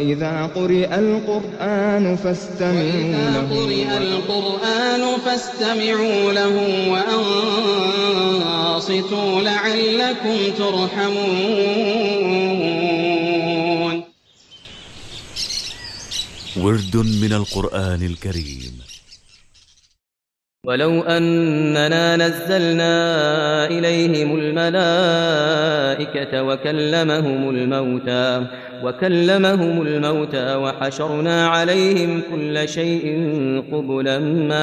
وإذا قرئ القرآن فاستمعوا له وأنصتوا لعلكم ترحمون. ورد من القرآن الكريم. ولو أننا نزلنا إليهم الملائكة وكلمهم الموتى وحشرنا عليهم كل شيء قبلا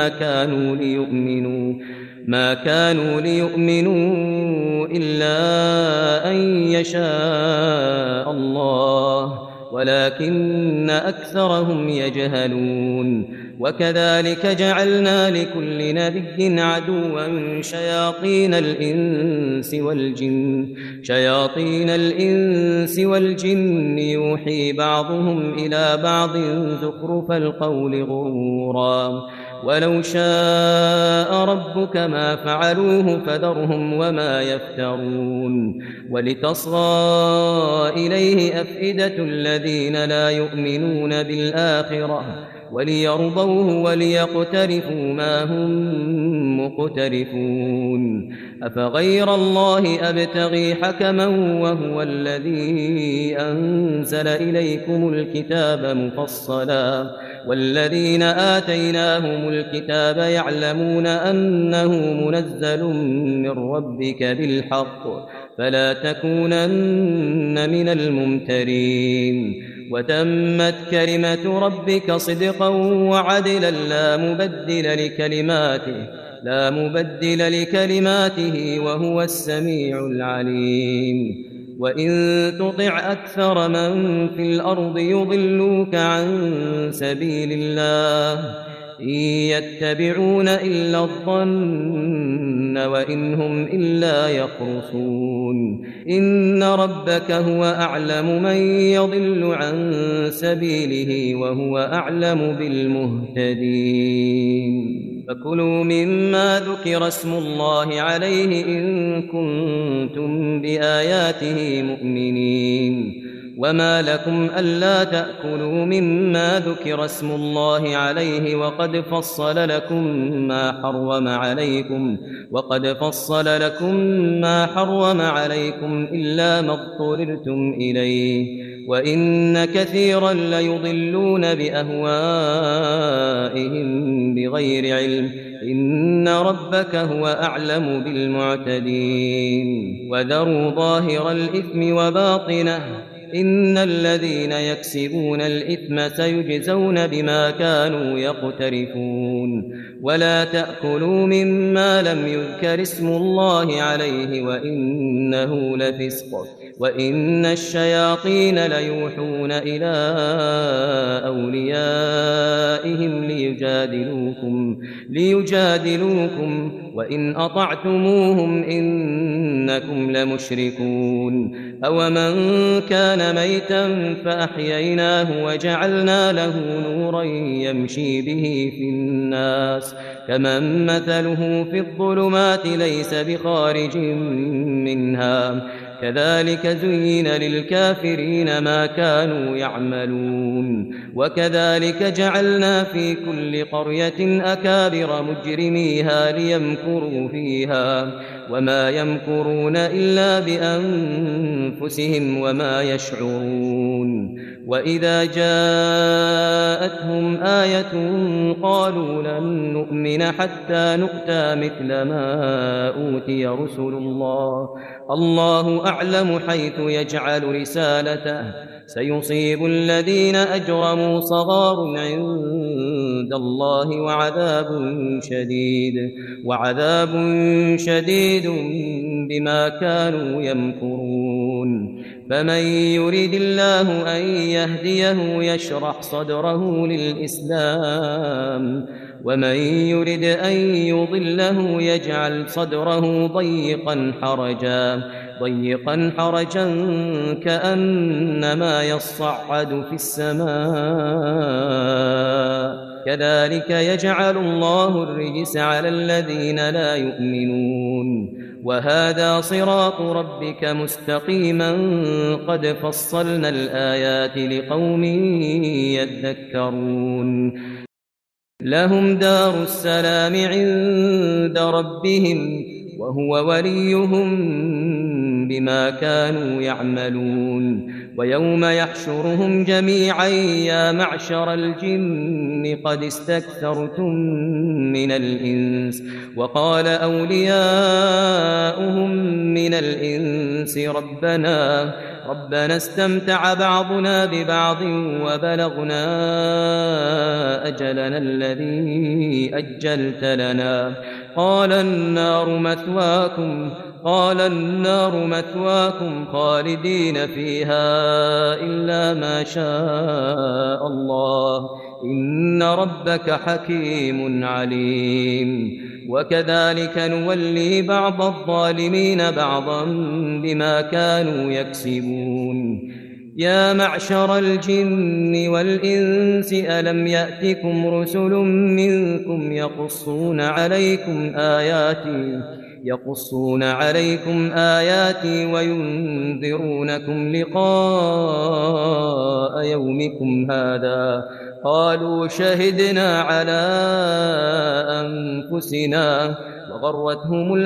ما كانوا ليؤمنوا إلا أن يشاء الله ولكن أكثرهم يجهلون. وكذلك جعلنا لكل نبي عدوا شياطين الإنس والجن يوحي بعضهم إلى بعض زخرف القول غرورا ولو شاء ربك ما فعلوه فذرهم وما يفترون. ولتصغى إليه أفئدة الذين لا يؤمنون بالآخرة وليرضوه وليقترفوا ما هم مقترفون. أفغير الله أبتغي حكما وهو الذي أنزل إليكم الكتاب مفصلا والذين آتيناهم الكتاب يعلمون أنه منزل من ربك بالحق فلا تكونن من الممترين. وتمت كلمة ربك صدقا وعدلا لا مبدل لكلماته وهو السميع العليم. وإن تطع أكثر من في الأرض يضلوك عن سبيل الله إن يتبعون إلا الظن وإن هم إلا يخرصون. إن ربك هو أعلم من يضل عن سبيله وهو أعلم بالمهتدين. فكلوا مما ذكر اسم الله عليه إن كنتم بآياته مؤمنين. وما لكم ألا تأكلوا مما ذكر اسم الله عليه وقد فصل لكم ما حرم عليكم إلا ما اضطررتم إليه وإن كثيرا ليضلون بأهوائهم بغير علم إن ربك هو أعلم بالمعتدين. وذروا ظاهر الإثم وباطنه إن الذين يكسبون الإثم سيجزون بما كانوا يقترفون. ولا تأكلوا مما لم يذكر اسم الله عليه وإنه لفسق وإن الشياطين ليوحون إلى أوليائهم ليجادلوكم وإن أطعتموهم إنكم لمشركون. أومن كان ميتا فأحييناه وجعلنا له نورا يمشي به في الناس كمن مثله في الظلمات ليس بخارج منها كذلك زين للكافرين ما كانوا يعملون. وكذلك جعلنا في كل قرية أكابر مجرميها ليمكروا فيها وما يمكرون إلا بأنفسهم وما يشعرون. وإذا جاءتهم آية قالوا لن نؤمن حتى نؤتى مثل ما أوتي رسل الله أعلم حيث يجعل رسالته سيصيب الذين أجرموا صغار عند الله وعذاب شديد بما كانوا يمكرون. فمن يريد الله أن يهديه يشرح صدره للإسلام ومن يرد أن يضله يجعل صدره ضيقا حرجا كأنما يصعد في السماء كذلك يجعل الله الرجس على الذين لا يؤمنون. وهذا صراط ربك مستقيما قد فصلنا الآيات لقوم يذكرون لهم دار السلام عند ربهم وهو وليهم بما كانوا يعملون ويوم يحشرهم جميعا يا معشر الجن قد استكثرتم من الإنس وقال أولياؤهم من الإنس ربنا استمتع بعضنا ببعض وبلغنا أجلنا الذي أجلت لنا قال النار مثواكم خالدين فيها إلا ما شاء الله إن ربك حكيم عليم وكذلك نولي بعض الظالمين بعضا بما كانوا يكسبون يا معشر الجن والإنس ألم يأتكم رسل منكم يقصون عليكم آياتي وينذرونكم لقاء يومكم هذا قالوا شهدنا على أنفسنا وغرتهم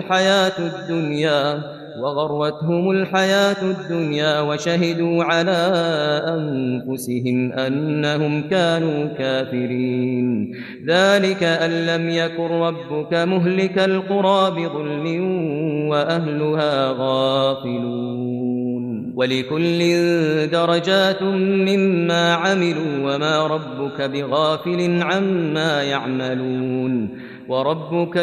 الحياة الدنيا وشهدوا على أنفسهم أنهم كانوا كافرين ذلك أن لم يكن ربك مهلك القرى بظلم وأهلها غافلون ولكل درجات مما عملوا وما ربك بغافل عما يعملون وربك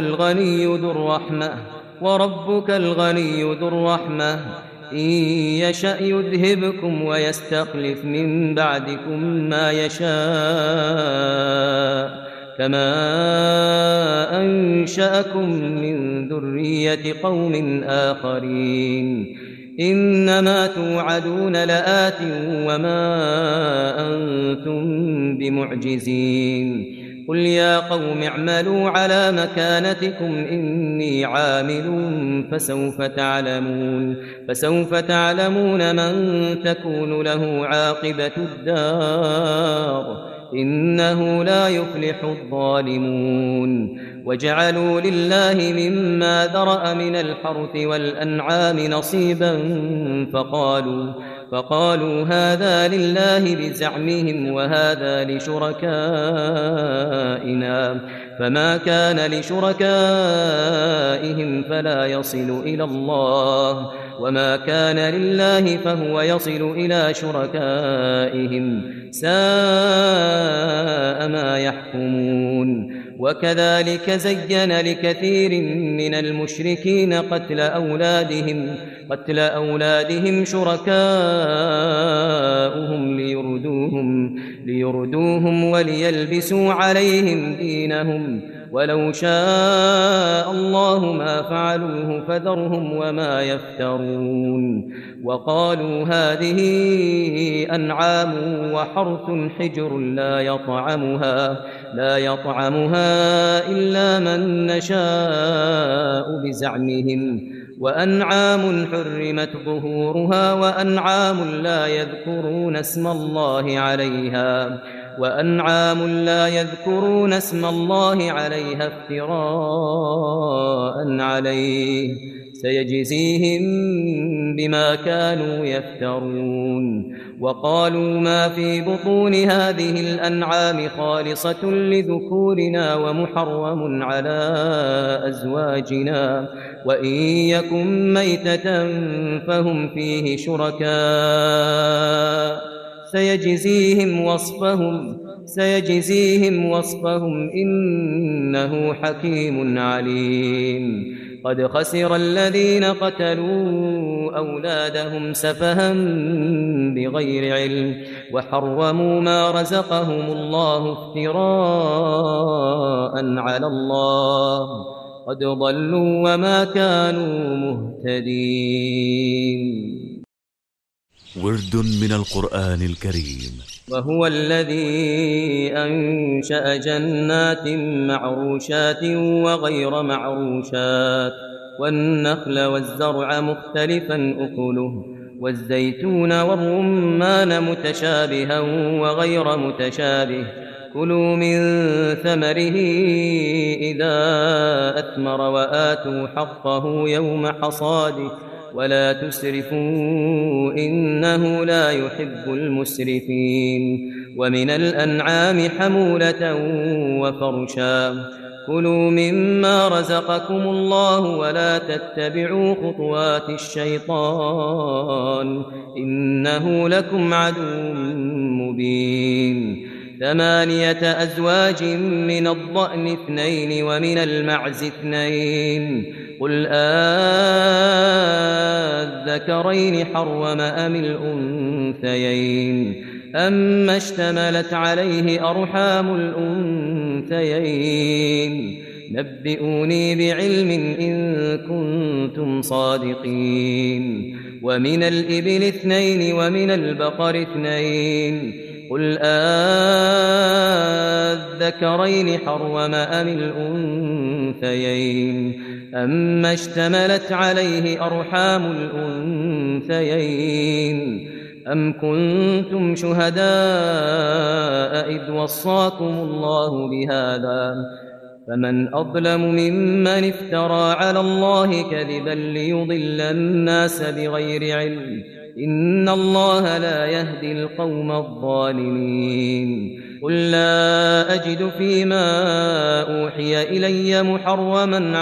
الغني ذو الرحمة إن يشأ يذهبكم ويستخلف من بعدكم ما يشاء كما أنشأكم من ذرية قوم آخرين إنما توعدون لآت وما أنتم بمعجزين قل يا قوم اعملوا على مكانتكم إني عامل فسوف تعلمون من تكون له عاقبة الدار إنه لا يفلح الظالمون وجعلوا لله مما ذرأ من الحرث والأنعام نصيبا فقالوا هذا لله بزعمهم وهذا لشركائنا فما كان لشركائهم فلا يصل إلى الله وما كان لله فهو يصل إلى شركائهم ساء ما يحكمون وكذلك زين لكثير من المشركين قتل أولادهم شركاؤهم ليردوهم وليلبسوا عليهم دينهم ولو شاء الله ما فعلوه فذرهم وما يفترون وقالوا هذه أنعام وحرث حجر لا يطعمها إلا من نشاء بزعمهم وأنعام حرمت ظهورها وأنعام لا يذكرون اسم الله عليها افتراء عليه سيجزيهم بما كانوا يفترون وقالوا ما في بطون هذه الأنعام خالصة لذكورنا ومحرم على أزواجنا وإن يكن ميتة فهم فيه شركاء سيجزيهم وصفهم إنه حكيم عليم قد خسر الذين قتلوا أولادهم سفها بغير علم وحرموا ما رزقهم الله افتراء على الله قد ضلوا وما كانوا مهتدين. ورد من القرآن الكريم. وهو الذي أنشأ جنات معروشات وغير معروشات والنخل والزرع مختلفا أكله والزيتون والرمان متشابها وغير متشابه كلوا من ثمره إذا أثمر وآتوا حقه يوم حصاده ولا تسرفوا إنه لا يحب المسرفين ومن الأنعام حمولة وفرشا كلوا مما رزقكم الله ولا تتبعوا خطوات الشيطان إنه لكم عدو مبين 8 أزواج من الضأن 2 ومن المعز 2 قل الذكرين حرم أم الأنثيين أما اشتملت عليه أرحام الأنثيين نبئوني بعلم إن كنتم صادقين ومن الإبل 2 ومن البقر 2 قل الذكرين حرم أم الأنثيين أما اشتملت عليه أرحام الأنثيين أم كنتم شهداء إذ وصاكم الله بهذا فمن أظلم ممن افترى على الله كذبا ليضل الناس بغير علم إن الله لا يهدي القوم الظالمين قل لا أجد فيما أوحي إلي محرما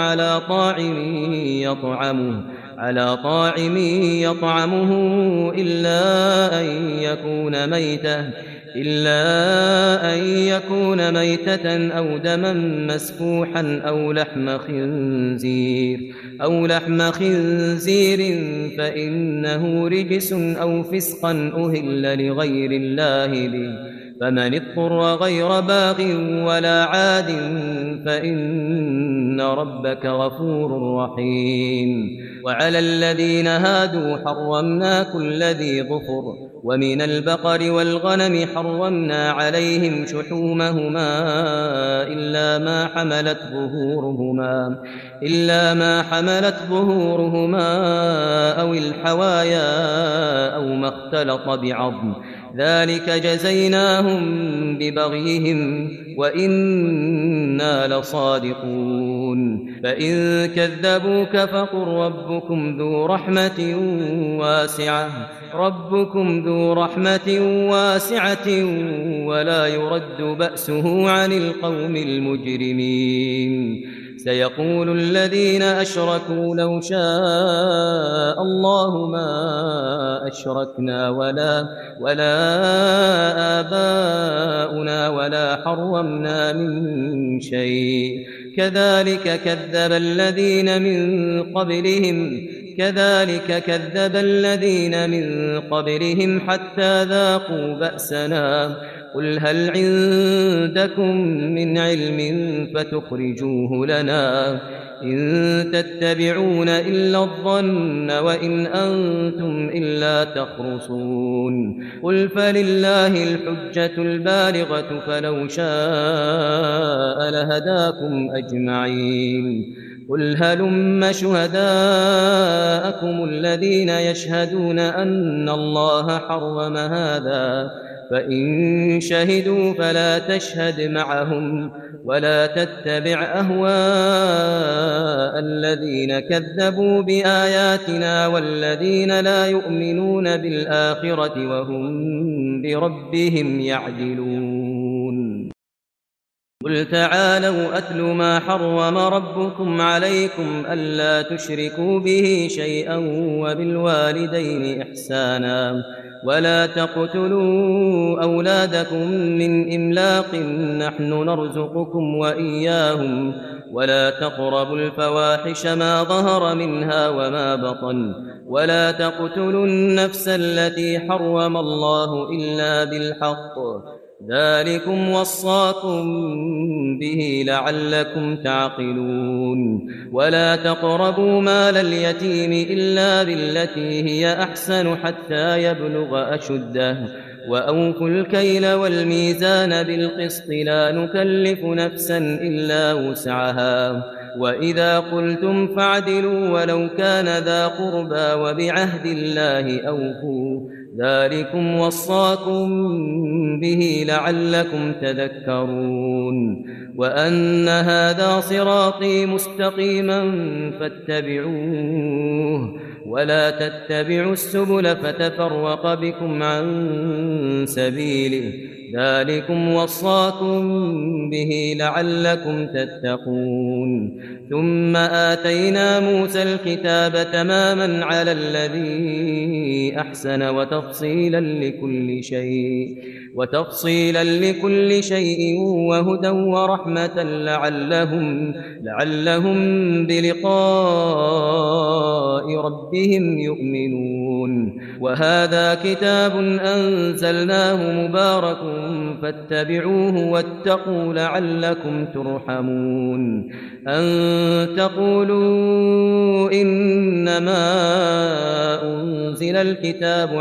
على طاعم يطعمه إلا أن يكون ميتة أو دما مسفوحا أو لحم خنزير فإنه رجس أو فسقا أهل لغير الله به فمن اضطر غير باغ ولا عاد فإن ربك غفور رحيم وعلى الذين هادوا حرمنا كل ذي ظفر ومن البقر والغنم حرمنا عليهم شحومهما إلا ما حملت ظهورهما أو الحوايا أو ما اختلط بعظم ذلك جزيناهم ببغيهم وإنا لصادقون فإن كذبوك فقل ربكم ذو رحمة واسعة ولا يرد بأسه عن القوم المجرمين سيقول الذين أشركوا لو شاء الله ما أشركنا ولا آباؤنا ولا حرمنا من شيء كذلك كذب الذين من قبلهم حتى ذاقوا بأسنا قل هل عندكم من علم فتخرجوه لنا إن تتبعون إلا الظن وإن أنتم إلا تخرصون قل فلله الحجة البالغة فلو شاء لهداكم أجمعين قل هلم شهداءكم الذين يشهدون أن الله حرم هذا فإن شهدوا فلا تشهد معهم ولا تتبع أهواء الذين كذبوا بآياتنا والذين لا يؤمنون بالآخرة وهم بربهم يعدلون قل تعالوا أتل ما حرم ربكم عليكم ألا تشركوا به شيئا وبالوالدين إحسانا ولا تقتلوا أولادكم من إملاق نحن نرزقكم وإياهم ولا تقربوا الفواحش ما ظهر منها وما بطن ولا تقتلوا النفس التي حرم الله إلا بالحق ذلكم وصاكم به لعلكم تعقلون ولا تقربوا مال اليتيم إلا بالتي هي أحسن حتى يبلغ أشده وأوفوا الكيل والميزان بالقسط لا نكلف نفسا إلا وسعها وإذا قلتم فاعدلوا ولو كان ذا قربى وبعهد الله أوفوا ذلكم وصاكم به لعلكم تذكرون وأن هذا صراطي مستقيما فاتبعوه ولا تتبعوا السبل فتفرق بكم عن سبيله ذلكم وصاكم به لعلكم تتقون ثم آتينا موسى الكتاب تماما على الذي أحسن وتفصيلا لكل شيء وهدى ورحمة لعلهم بلقاء ربهم يؤمنون وهذا كتاب أنزلناه مبارك فاتبعوه واتقوا لعلكم ترحمون أن تقولوا إنما أنزل الكتاب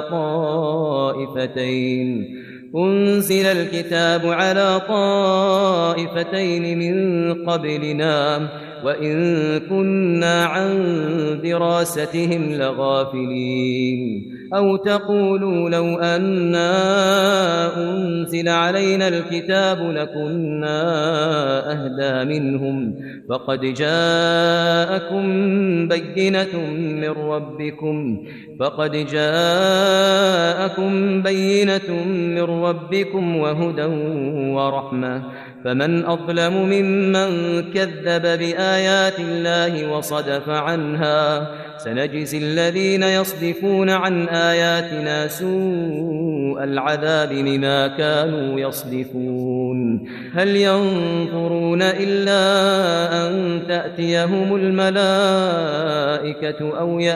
على طائفتين من قبلنا وإن كنا عن دراستهم لغافلين أو تقولوا لو أنا أنزل علينا الكتاب لكنا أهدى منهم فقد جاءكم بينة من ربكم وهدى ورحمة فمن أظلم ممن كذب بآيات الله وصدف عنها سنجزي الذين يصدفون عن آياتنا سوء العذاب بما كانوا يصدفون هل ينظرون إلا أن تأتيهم الملائكة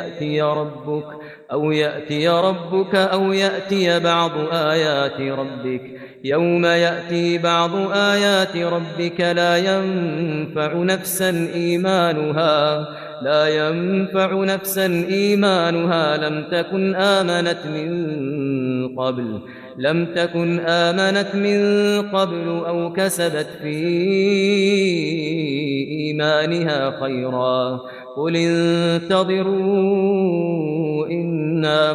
أو يأتي ربك أو يأتي بعض آيات ربك يوم يأتي بعض آيات ربك لا ينفع نفسا إيمانها لم تكن آمنت من قبل أو كسبت في إيمانها خيرا قل انتظروا إنا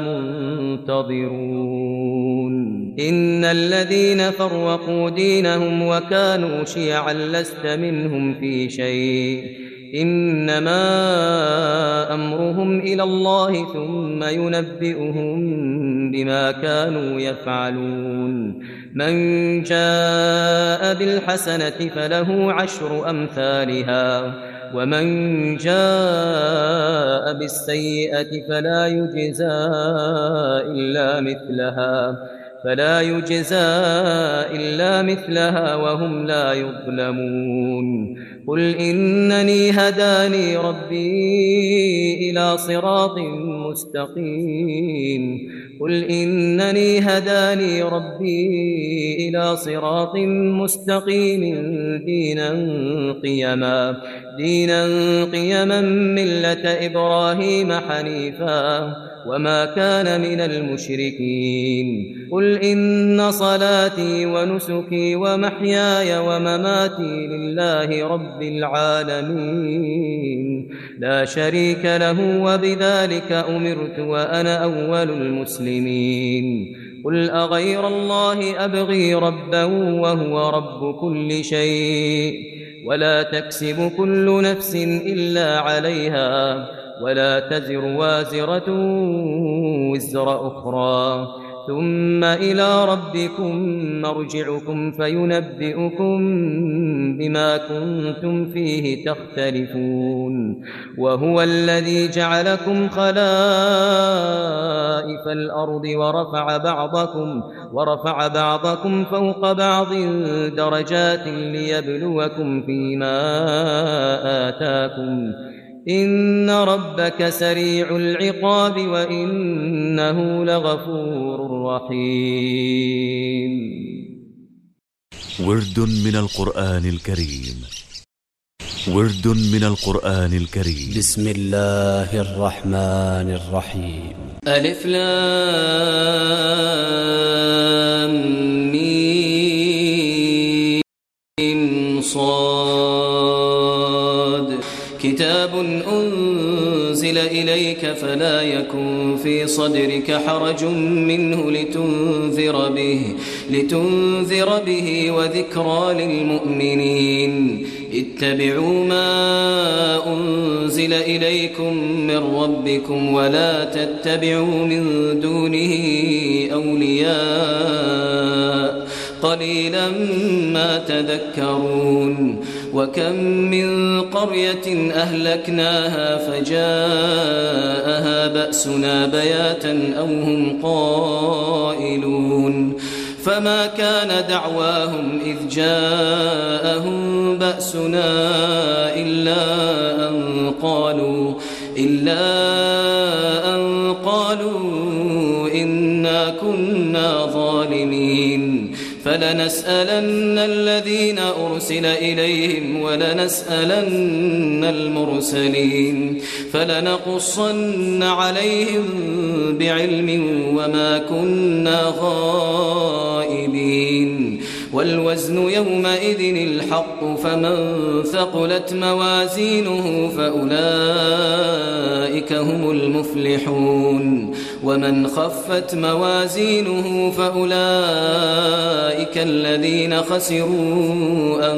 منتظرون إن الذين فرقوا دينهم وكانوا شيعا لست منهم في شيء إنما أمرهم إلى الله ثم ينبئهم بما كانوا يفعلون من جاء بالحسنة فله 10 أمثالها ومن جاء بالسيئة فلا يجزى إلا مثلها وهم لا يظلمون قل إنني هداني ربي إلى صراط مستقيم دينا قيما ملة إبراهيم حنيفا وما كان من المشركين قل إن صلاتي ونسكي ومحياي ومماتي لله رب العالمين لا شريك له وبذلك أمرت وأنا أول المسلمين قل أغير الله أبغي ربا وهو رب كل شيء ولا تكسب كل نفس إلا عليها ولا تزر وازرة وزر أخرى ثم إلى ربكم مرجعكم فينبئكم بما كنتم فيه تختلفون وهو الذي جعلكم خلائف الأرض ورفع بعضكم فوق بعض درجات ليبلوكم فيما آتاكم إن ربك سريع العقاب وإنه لغفور رحيم ورد من القرآن الكريم ورد من القرآن الكريم. بسم الله الرحمن الرحيم. ألف لام ميم صاد كتاب أنزل إليك فلا يكن في صدرك حرج منه لتنذر به وذكرى للمؤمنين. اتبعوا ما أنزل إليكم من ربكم ولا تتبعوا من دونه أولياء قليلا ما تذكرون. وكم من قرية أهلكناها فجاءها بأسنا بياتا أو هم قائلون. فما كان دعواهم إذ جاءهم بأسنا إلا أن قالوا إنا كنا ظالمين. فلنسألن الذين أرسل إليهم ولنسألن المرسلين فلنقصن عليهم بعلم وما كنا غائبين. والوزن يومئذ الحق فمن ثقلت موازينه فأولئك هم المفلحون. ومن خفت موازينه فأولئك الذين خسروا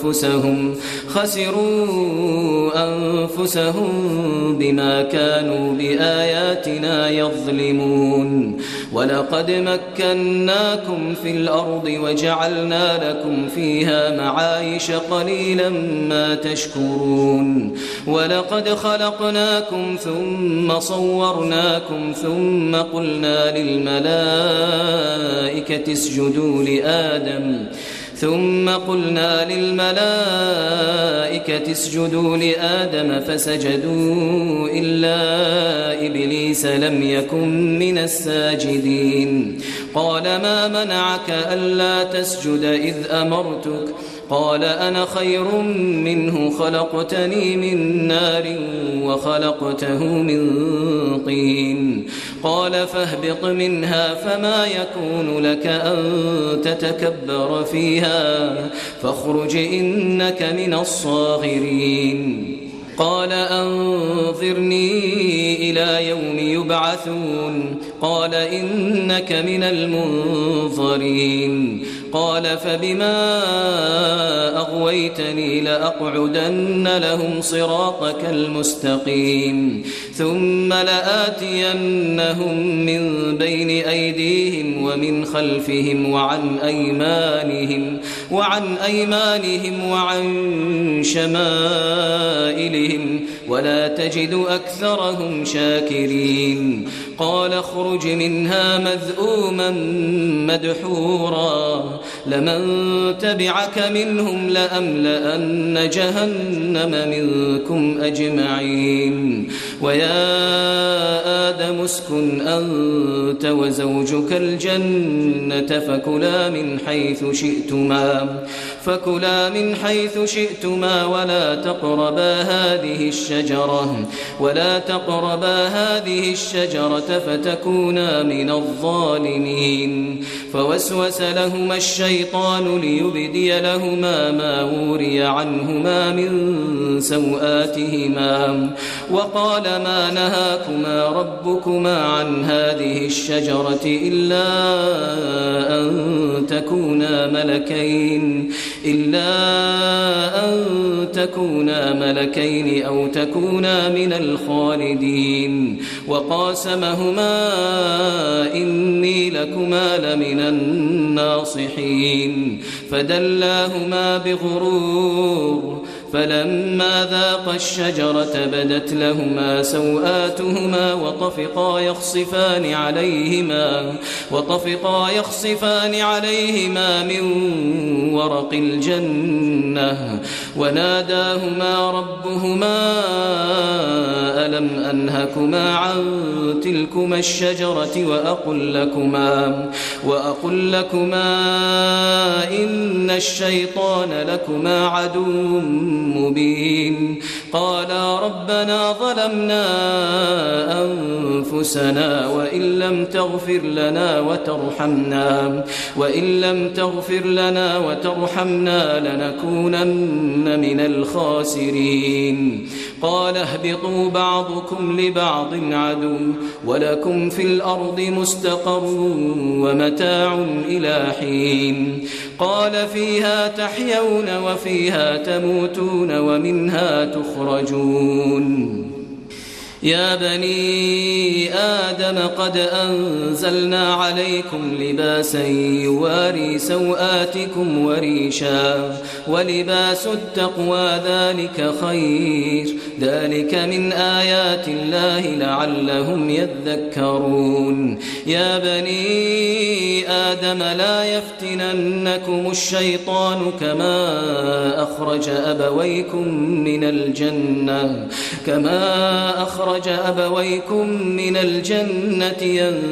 أنفسهم بما كانوا بآياتنا يظلمون. ولقد مكناكم في الأرض وجعلنا لكم فيها معايش قليلا ما تشكرون. ولقد خلقناكم ثم صورناكم ثم قلنا للملائكة اسجدوا لآدم فسجدوا إلا إبليس لم يكن من الساجدين. قال ما منعك ألا تسجد إذ أمرتك؟ قال أنا خير منه خلقتني من نار وخلقته من طين. قال فاهبط منها فما يكون لك أن تتكبر فيها فاخرج إنك من الصاغرين. قال أنظرني إلى يوم يبعثون. قال إنك من المنظرين. قال فبما أغويتني لأقعدن لهم صراطك المستقيم ثم لآتينهم من بين أيديهم ومن خلفهم وعن أيمانهم وعن شمائلهم ولا تجد أكثرهم شاكرين. قال اخرج منها مذءوما مدحورا لمن تبعك منهم لأملأن جهنم منكم أجمعين. ويا آدم اسكن أنت وزوجك الجنة فكلا من حيث شئتما ولا تقربا هذه الشجرة فتكونا من الظالمين. فوسوس لهما الشيطان ليبدي لهما ما وري عنهما من سوآتهما وقال ما نهاكما ربكما عن هذه الشجرة إلا أن تكونا ملكين أو تكونا من الخالدين. وقاسمهما إني لكما لمن الناصحين فدلاهما بغرور فلما ذاقا الشجرة بدت لهما سوآتهما وطفقا يخصفان عليهما من ورق الجنة وناداهما ربهما ألم أنهكما عن تلكما الشجرة وأقل لكما إن الشيطان لكما عدو مبين قالا ربنا ظلمنا أنفسنا وإن لم تغفر لنا وترحمنا لنكونن من الخاسرين قال اهبطوا بعضكم لبعض عدو ولكم في الأرض مستقر ومتاع إلى حين قال فيها تحيون وفيها تموتون ومنها تخرجون يا بني آدم قد أنزلنا عليكم لباسا يواري سوآتكم وريشا ولباس التقوى ذلك خير ذلك من آيات الله لعلهم يذكرون يا بني آدم لا يفتننكم الشيطان كما أخرج أبويكم من الجنة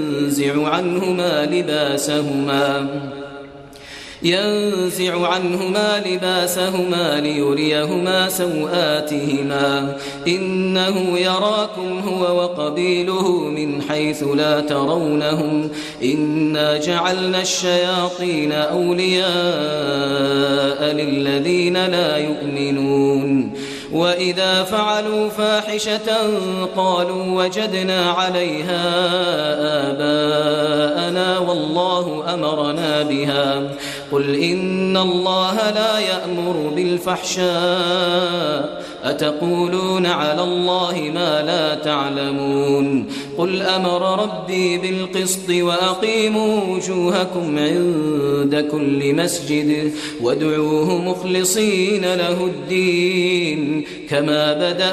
ينزع عنهما لباسهما ليريهما سوآتهما إنه يراكم هو وقبيله من حيث لا ترونهم إنا جعلنا الشياطين أولياء للذين لا يؤمنون وإذا فعلوا فاحشة قالوا وجدنا عليها آباءنا والله أمرنا بها قل إن الله لا يأمر بالفحشاء أتقولون على الله ما لا تعلمون قل أمر ربي بالقسط وأقيموا وجوهكم عند كل مسجد وادعوه مخلصين له الدين كما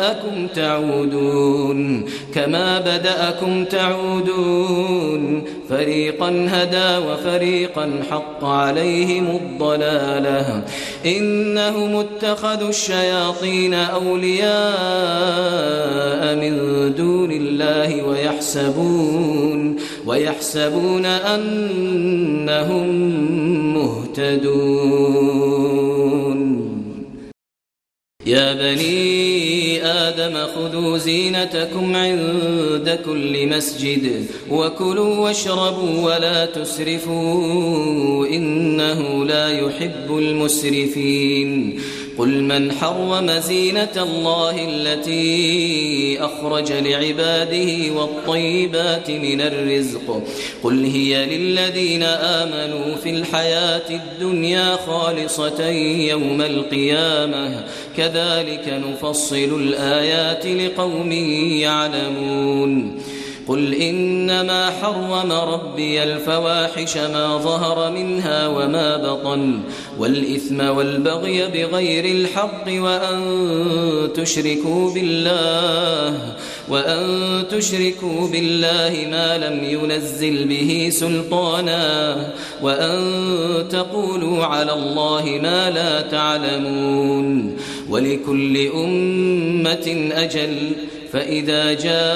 بدأكم تعودون فريقا هدى وفريقا حق عليهم الضلالة إنهم اتخذوا الشياطين أولياء من دون الله ويحسبون أنهم مهتدون يا بني آدم خذوا زينتكم عند كل مسجد وكلوا واشربوا ولا تسرفوا إنه لا يحب المسرفين قل من حرم زينة الله التي أخرج لعباده والطيبات من الرزق قل هي للذين آمنوا في الحياة الدنيا خالصة يوم القيامة كذلك نفصل الآيات لقوم يعلمون قل إنما حرم ربي الفواحش ما ظهر منها وما بطن والإثم والبغي بغير الحق وأن تشركوا بالله ما لم ينزل به سلطانا وأن تقولوا على الله ما لا تعلمون ولكل أمة أجل فإذا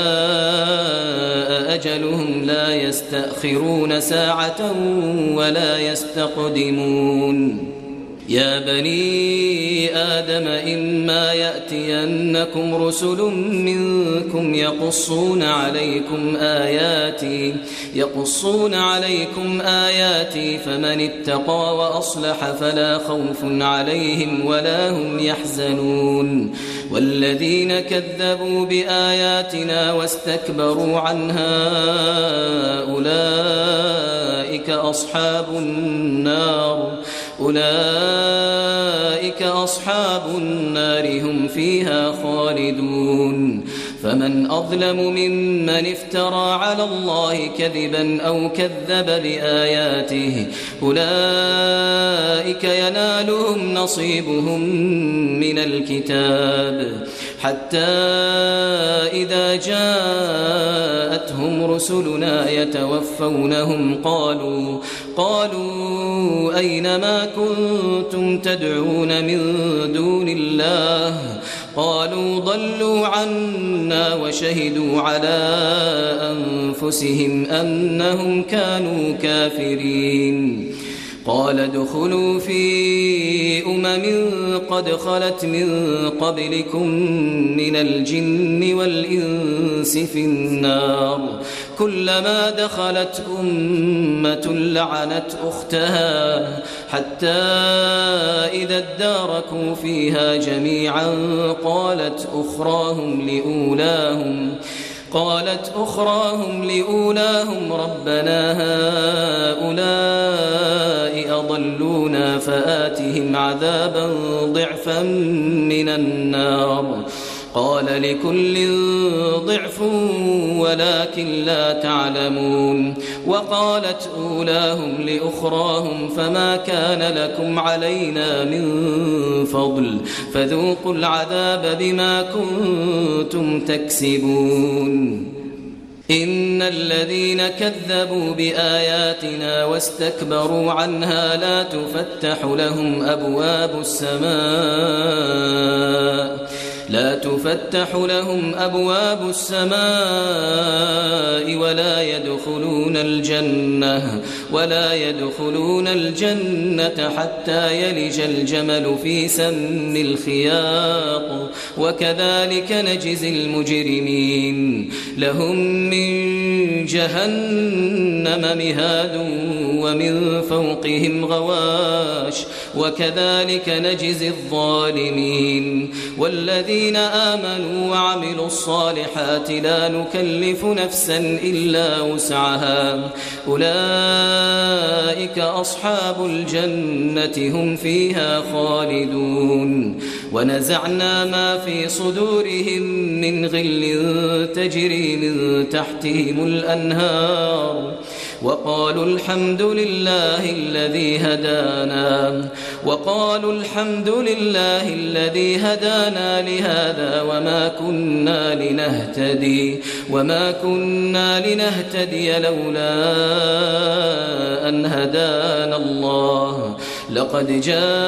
جاء أجلهم لا يستأخرون ساعة ولا يستقدمون يا بني آدم إما يأتينكم رسل منكم يقصون عليكم آياتي فمن اتقى وأصلح فلا خوف عليهم ولا هم يحزنون والذين كذبوا بآياتنا واستكبروا عنها أولئك أصحاب النار هم فيها خالدون فمن أظلم ممن افترى على الله كذبا أو كذب بآياته أولئك ينالهم نصيبهم من الكتاب حتى إذا جاءتهم رسلنا يتوفونهم قالوا أين ما كنتم تدعون من دون الله قالوا ضلوا عنا وشهدوا على أنفسهم أنهم كانوا كافرين قال ادخلوا في قد خلت من قبلكم من الجن والإنس في النار كلما دخلت أمة لعنت أختها حتى إذا اداركوا فيها جميعا قالت أخراهم لأولاهم ربنا هؤلاء أضلونا فآتهم عذابا ضعفا من النار قال لكل ضعف ولكن لا تعلمون وقالت أولاهم لأخراهم فما كان لكم علينا من فضل فذوقوا العذاب بما كنتم تكسبون إن الذين كذبوا بآياتنا واستكبروا عنها لا تفتح لهم أبواب السماء ولا يدخلون الجنة حتى يلج الجمل في سم الخياط وكذلك نجزي المجرمين لهم من جهنم مهاد ومن فوقهم غواش وكذلك نجزي الظالمين والذين آمنوا وعملوا الصالحات لا نكلف نفسا إلا وسعها أولئك أصحاب الجنة هم فيها خالدون ونزعنا ما في صدورهم من غل تجري من تحتهم الأنهار وقالوا الحمد لله الذي هدانا لهذا وما كنا لنهتدي لولا أن هدانا الله لقد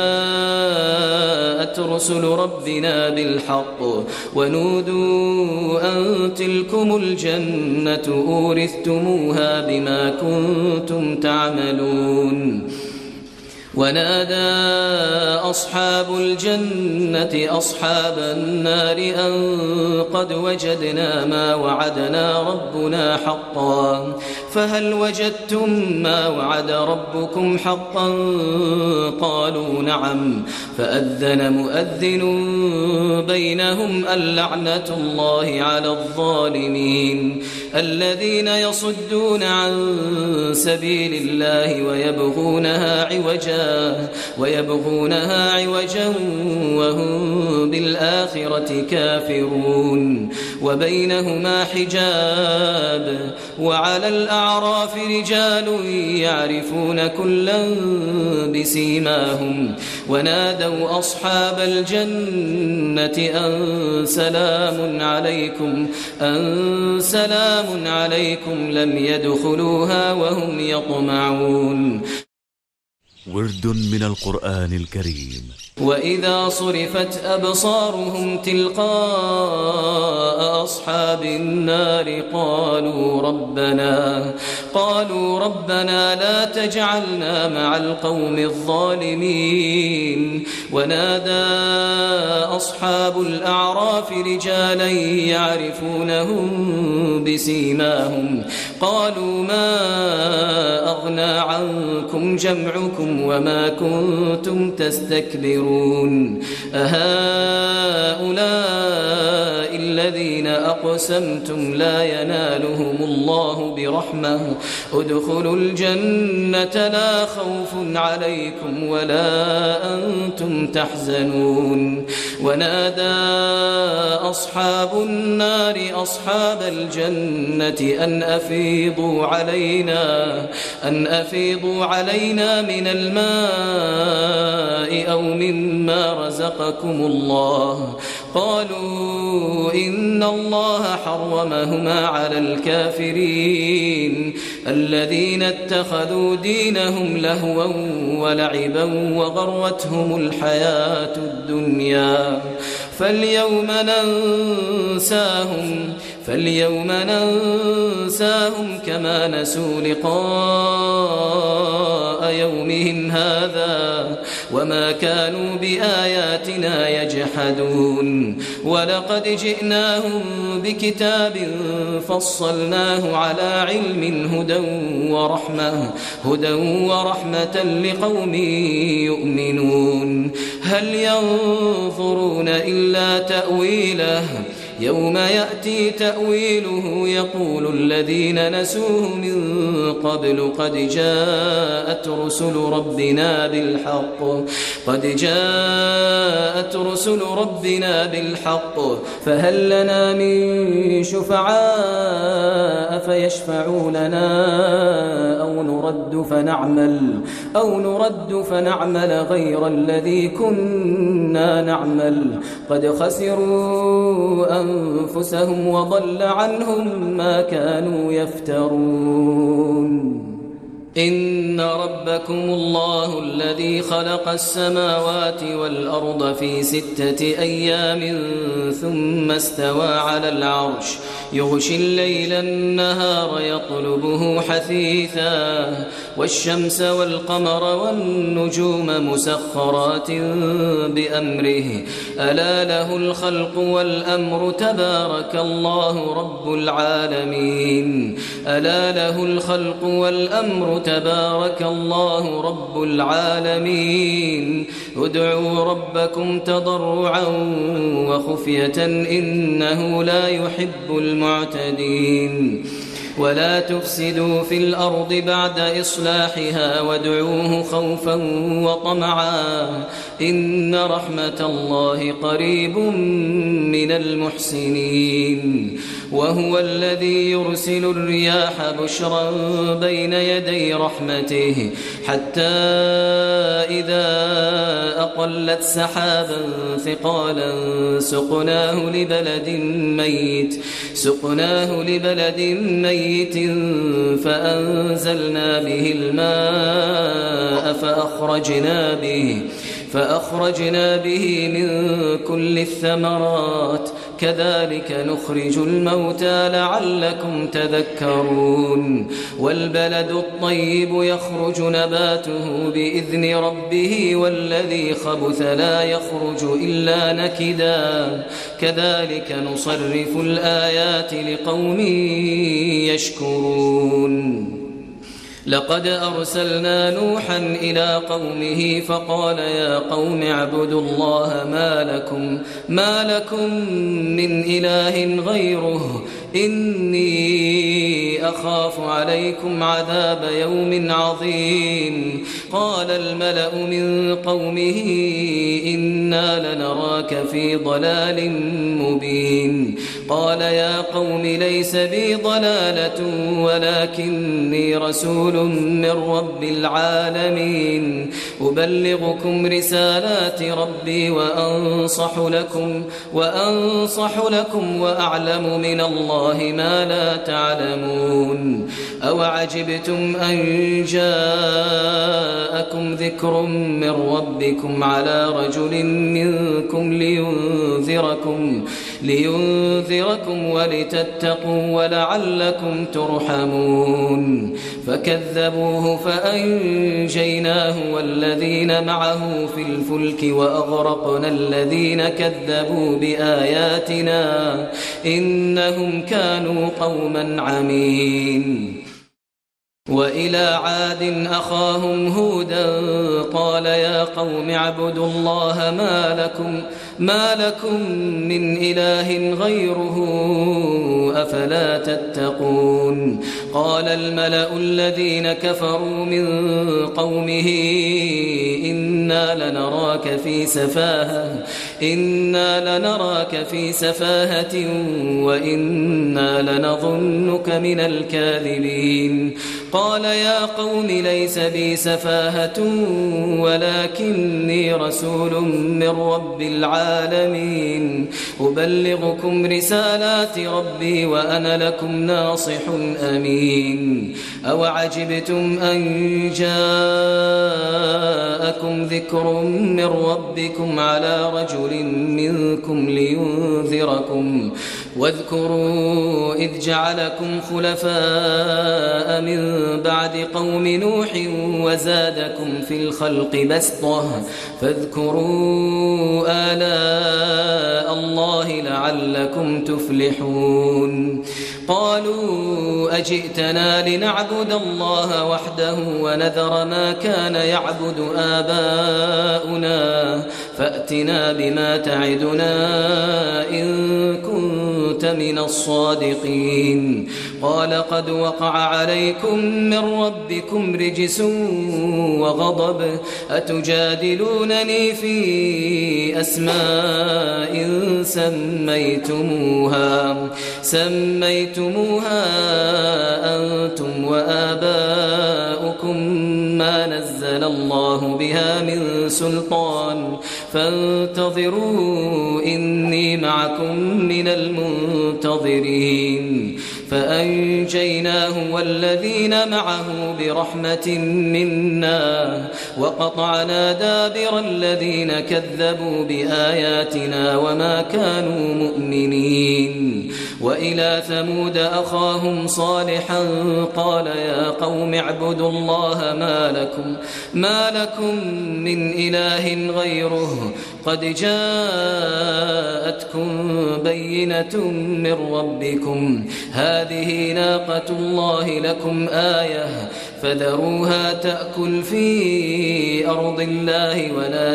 جاءت رسل ربنا بالحق ونودوا أن تلكم الجنة أورثتموها بما كنتم تعملون ونادى أصحاب الجنة أصحاب النار أن قد وجدنا ما وعدنا ربنا حقا فهل وجدتم ما وعد ربكم حقا قالوا نعم فأذن مؤذن بينهم اللعنة الله على الظالمين الذين يصدون عن سبيل الله ويبغونها عوجا وهم بالآخرة كافرون وبينهما حجاب وعلى الأعراف رجال يعرفون كلا بسيماهم ونادوا أصحاب الجنة أن سلام عليكم لم يدخلوها وهم يطمعون ورد من القرآن الكريم وإذا صرفت أبصارهم تلقاء أصحاب النار قالوا ربنا لا تجعلنا مع القوم الظالمين ونادى أصحاب الأعراف رجالا يعرفونهم بسيماهم قالوا ما أغنى عنكم جمعكم وما كنتم تستكبرون أهؤلاء الذين أقسمتم لا ينالهم الله برحمة ادخلوا الجنة لا خوف عليكم ولا أنتم تحزنون ونادى أصحاب النار أصحاب الجنة أن أفيضوا علينا من الماء أو مما رزقكم الله قالوا إن الله حرمهما على الكافرين الذين اتخذوا دينهم لهوا ولعبا وغرتهم الحياة الدنيا فاليوم ننساهم كما نسوا لقاء يومهم هذا وما كانوا بآياتنا يجحدون ولقد جئناهم بكتاب فصلناه على علم هدى ورحمة لقوم يؤمنون هل ينظرون إلا تأويله يوم يأتي تأويله يقول الذين نسوه من قبل قد جاءت رسل ربنا بالحق فهل لنا من شفعاء فيشفعوا لنا أو نرد فنعمل غير الذي كنا نعمل قد خسروا أنفسهم وضل عنهم ما كانوا يفترون إن ربكم الله الذي خلق السماوات والأرض في 6 أيام ثم استوى على العرش يغشي الليل النهار يطلبه حثيثا والشمس والقمر والنجوم مسخرات بأمره ألا له الخلق والأمر تبارك الله رب العالمين ادعوا ربكم تضرعا وخفية إنه لا يحب المعتدين ولا تفسدوا في الأرض بعد إصلاحها وادعوه خوفا وطمعا إن رحمة الله قريب من المحسنين وهو الذي يرسل الرياح بشرا بين يدي رحمته حتى إذا أقلت سحابا ثقالا سقناه لبلد ميت فأنزلنا به الماء فأخرجنا به من كل الثمرات كذلك نخرج الموتى لعلكم تذكرون والبلد الطيب يخرج نباته بإذن ربه والذي خبث لا يخرج إلا نكدا كذلك نصرف الآيات لقوم يشكرون لقد أرسلنا نوحا إلى قومه فقال يا قوم اعبدوا الله ما لكم من إله غيره إني أخاف عليكم عذاب يوم عظيم قال الملأ من قومه إنا لنراك في ضلال مبين قال يا قوم ليس بي ضلالة ولكني رسول من رب العالمين أبلغكم رسالات ربي وأنصح لكم وأعلم من الله ما لا تعلمون أوعجبتم أن جاءكم ذكر من ربكم على رجل منكم لينذركم ولتتقوا ولعلكم ترحمون فكذبوه فأنجيناه والذين معه في الفلك وأغرقنا الذين كذبوا بآياتنا إنهم كانوا قوما عمين وإلى عاد أخاهم هودا قال يا قوم اعبدوا الله ما لكم من إله غيره أفلا تتقون قال الملأ الذين كفروا من قومه إنا لنراك في سفاهة وإنا لنظنك من الكاذبين قال يا قوم ليس بي سفاهة ولكني رسول من رب العالمين أبلغكم رسالات ربي وأنا لكم ناصح أمين أوعجبتم أن جاءكم ذكر من ربكم على رجل رجل منكم لينذركم واذكروا إذ جعلكم خلفاء من بعد قوم نوح وزادكم في الخلق بسطة فاذكروا آلاء الله لعلكم تفلحون قالوا أجئتنا لنعبد الله وحده ونذر ما كان يعبد آباؤنا فأتنا بما تعدنا إن كنت من الصادقين قال قد وقع عليكم من ربكم رجس وغضب أتجادلونني في أسماء سميتموها أنتم وآباؤكم ما نزل الله بها من سلطان فانتظروا إني معكم من المنتظرين فأنجيناه والذين معه برحمة منا وقطعنا دابر الذين كذبوا بآياتنا وما كانوا مؤمنين وإلى ثمود أخاهم صالحا قال يا قوم اعبدوا الله ما لكم من إله غيره قد جاءتكم بينة من ربكم هذه ناقة الله لكم آية فذروها تأكل في أرض الله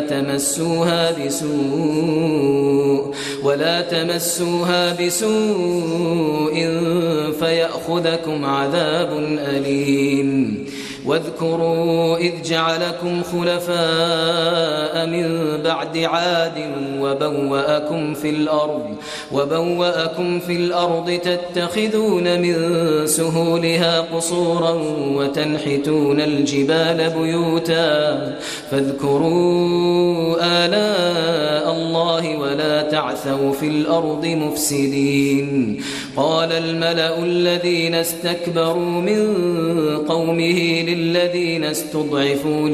ولا تمسوها بسوء فيأخذكم عذاب أليم واذكروا إذ جعلكم خلفاء من بعد عاد وبوأكم في الأرض تتخذون من سهولها قصورا وتنحتون الجبال بيوتا فاذكروا آلاء الله ولا تعثوا في الأرض مفسدين قال الملأ الذين استكبروا من قومه للذين استضعفوا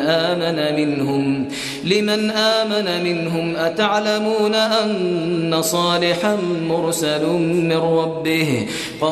لمن آمن منهم أتعلمون أن صالحا مرسل من ربه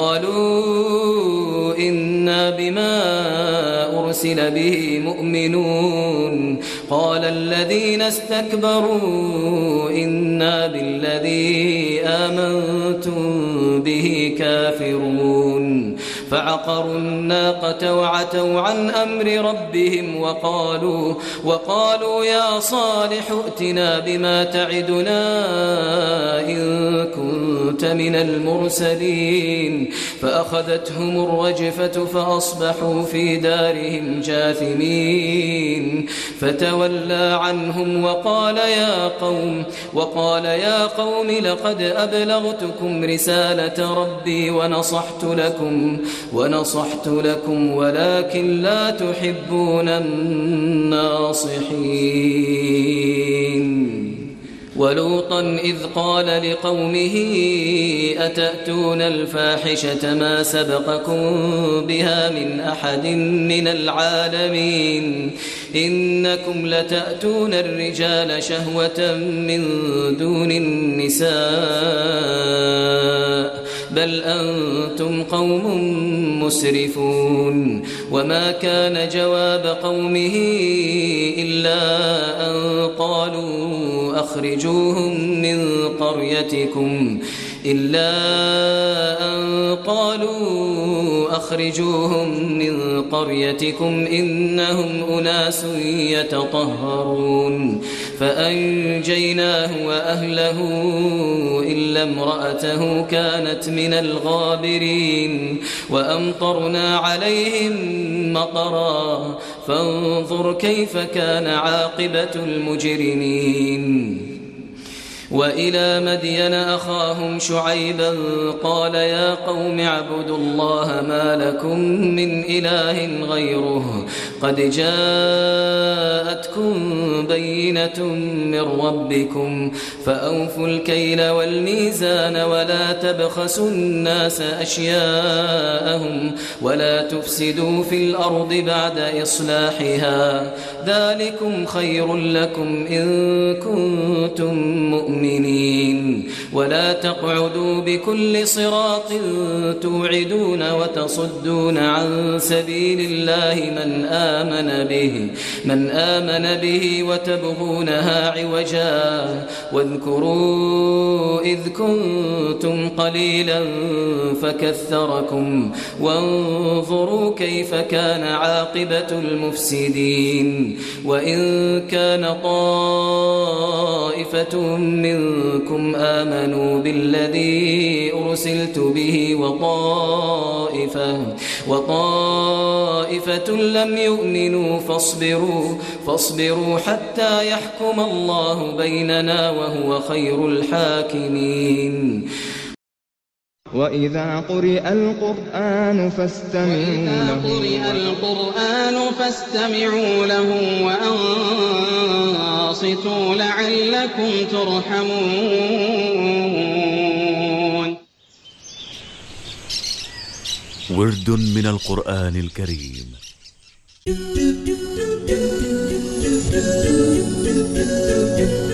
قالوا إنا بما أرسل به مؤمنون قال الذين استكبروا إنا بالذي آمنتم به كافرون فعقروا الناقة وعتوا عن أمر ربهم وقالوا يا صالح ائتنا بما تعدنا إن كنت من المرسلين فأخذتهم الرجفة فأصبحوا في دارهم جاثمين فتولى عنهم وقال يا قوم لقد أبلغتكم رسالة ربي ونصحت لكم ولكن لا تحبون الناصحين ولوطا إذ قال لقومه أتأتون الفاحشة ما سبقكم بها من أحد من العالمين إنكم لتأتون الرجال شهوة من دون النساء بل أنتم قوم مسرفون وما كان جواب قومه إلا أن قالوا أخرجوهم من قريتكم إنهم أناس يتطهرون فأنجيناه وأهله إلا امرأته كانت من الغابرين وأمطرنا عليهم مطرا فانظر كيف كان عاقبة المجرمين وإلى مدين أخاهم شعيبا قال يا قوم اعبدوا الله ما لكم من إله غيره قد جاءتكم بينة من ربكم فأوفوا الكيل والميزان ولا تبخسوا الناس أشياءهم ولا تفسدوا في الأرض بعد إصلاحها ذلكم خير لكم إن كنتم مؤمنين ولا تقعدوا بكل صراط توعدون وتصدون عن سبيل الله من آمن به وتبغونها عوجا واذكروا إذ كنتم قليلا فكثركم وانظروا كيف كان عاقبة المفسدين وإن كان طائفة منكم آمنوا بالذي أرسلت به وطائفة لم يؤمنوا فاصبروا حتى يحكم الله بيننا وهو خير الحاكمين وإذا قرئ القرآن فاستمعوا له وأنصتوا لعلكم ترحمون ورد من القرآن الكريم.